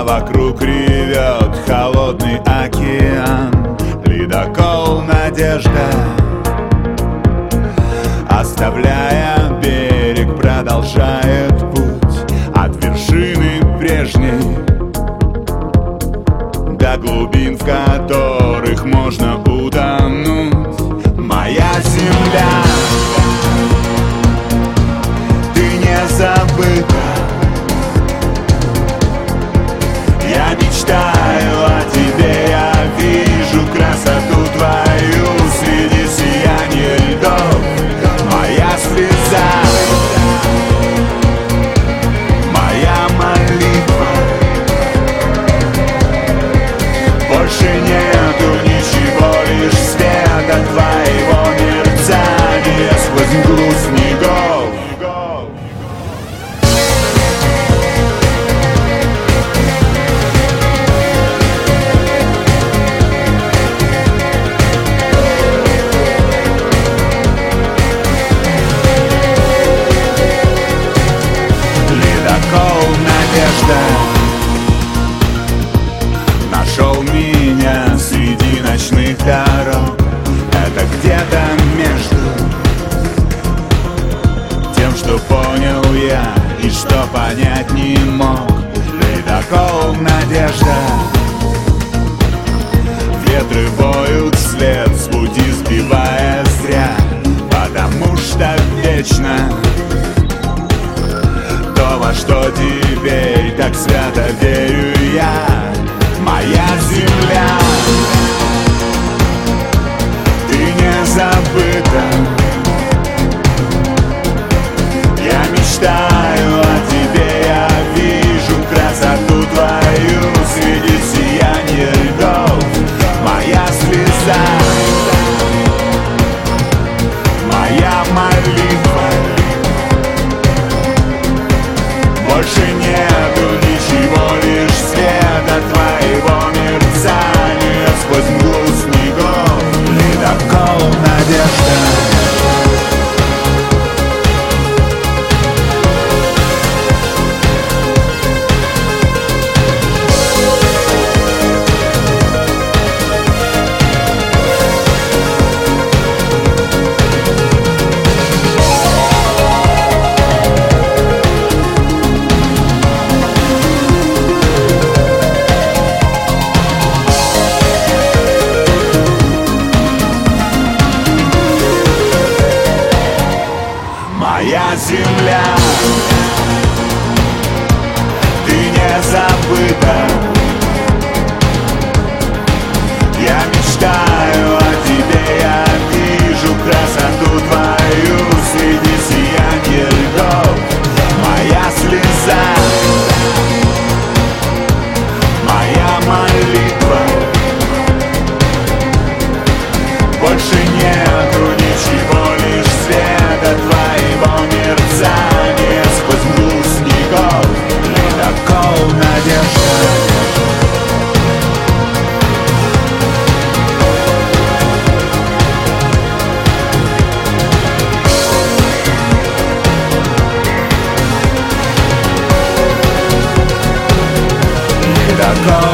А вокруг ревет холодный океан. Ледокол «Надежда», оставляя берег, продолжает путь от вершины прежней до глубин, в которых можно утонуть. Моя земля, ты не забыта. Я мечтаю о тебе, я вижу красоту твою среди сияния льдов. Моя слеза, моя молитва. Больше нету ничего, лишь света твоего мерцания сквозь мглу снегов. Ледокол «Надежда» нашел меня среди ночных дорог. Это где-то между тем, что понял я и что понять не мог. Ледокол «Надежда», ветры воют вслед, с пути сбивая зря, потому что вечно то, во что теперь так свято верю я. Моя земля, ты не забыта. Я мечтаю о тебе, я вижу красоту твою среди сияния льдов. Моя слеза, моя молитва. Больше нету ничего, лишь света твоего мерцания сквозь мглу снегов. Ледокол «Надежда». Моя земля, ты не забыта. Я мечтаю о тебе, я вижу красоту твою среди сияния льдов. Моя слеза, моя молитва. Больше нету ничего, лишь света твоего мерцания сквозь мглу снегов. Ледокол «Надежда». Ледокол